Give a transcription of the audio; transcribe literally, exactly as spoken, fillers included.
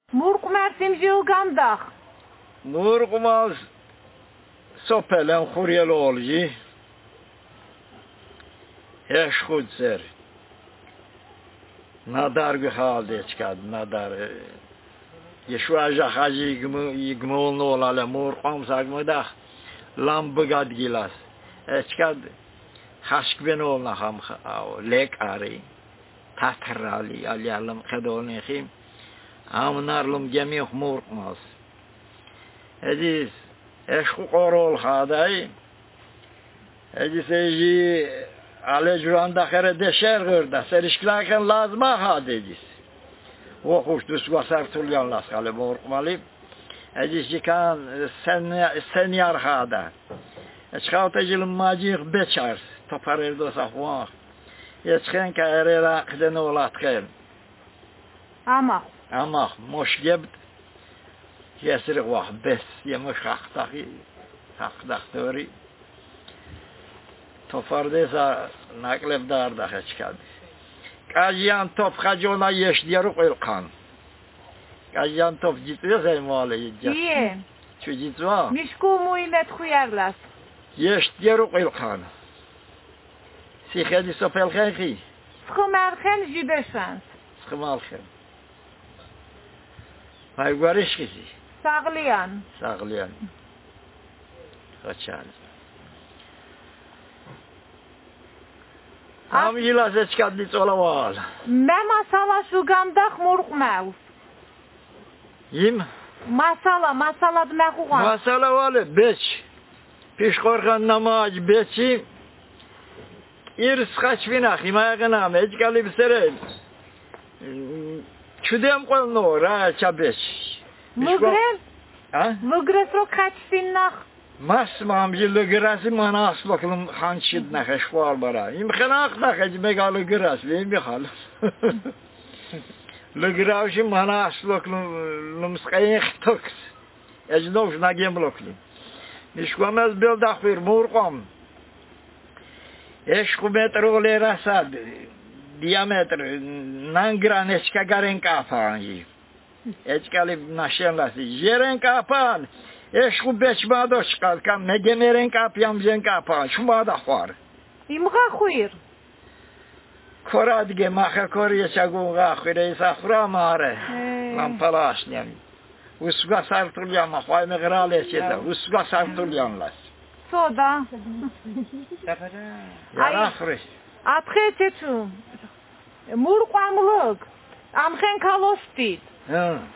მურყმარსიმ ჟილგანდახ. მურყმალს სოფელენ ხურიელოლჟი. ეშხუძერ. ნადარგი ხალდეჩკად ნადარ. ეშუაჟა ხაჟი იგმოლნოლალე მურყმს აგმოდახ. ლამბგადგილას. ეჩკად ხაშკბენოლნა ხამ ლეკარი. თათრალი ალიალამ ხედონიხი. ამნარლუმ გემიხ მურყმალს. ედის ეშხუ ყოროლ ხადაი. ედის ეჟი ალეჯრანდა ხერე დეშერღერდა სერიშკლაკენ ლაზმა ხადედის. ოხუშ დუსგვასართულიან ლასხალე მურყმალი. ედის ჯიკან სენიარ ხადა. ეჩხავტეჯილ მაჯიხ ბეჩარს თოფარერდოს ახواه. ეჩხენ კაერერა ხდენოლატხენ. ამა ამა მოშგებთ ياسر واحد بس يمش خاختاقي خاختاقتوري توفارديسا نقلب دار داخل كاد قاجيان توف خجونا يش ديارو قيلقان قاجيان توف جيتو زي مالي يجي ايه شو جيتوا مشكو موينت خيارلاس يش ديارو قيلقان سي خدي سوبل خيخي سخمارخن جيبشانس سخمارخن هاي غاريش كيسي ساغليان ساغليان خچال هم يلاس اشكاد صلوال ما مساله شو غندخ مرقماوس يم مساله مساله دماغوان مساله ولا بيش پیش قرخان نماز بيشي إرس خشفينا خيما يغنام اجكالي بسرين شديم قول نورا چابش مغرب ها مغرب رو خشفينخ ماس مامجي لغراسي مناس بكلم خانشد نخش فار برا يم خناق نخج ميغال غراس ليم بخال لغراوشي مناس بكلم لمسقين توكس اجنوش ناگيم بلوكلي مشكومز بيل داخير مورقم ايش كومتر ولا راساد diametro nangran eska garen kapan ji eskali nashen lasi jeren kapan esku bechmado shkal kam megemeren kapyam jen kapan shumada khwar imgha khwir koradge macha koriya chagun ga khire sakhra mare lam palashnem usga sartulyam khway megrale cheta usga sartulyam las soda yara khrish atre tetu murqamlıq amxen kalostit ha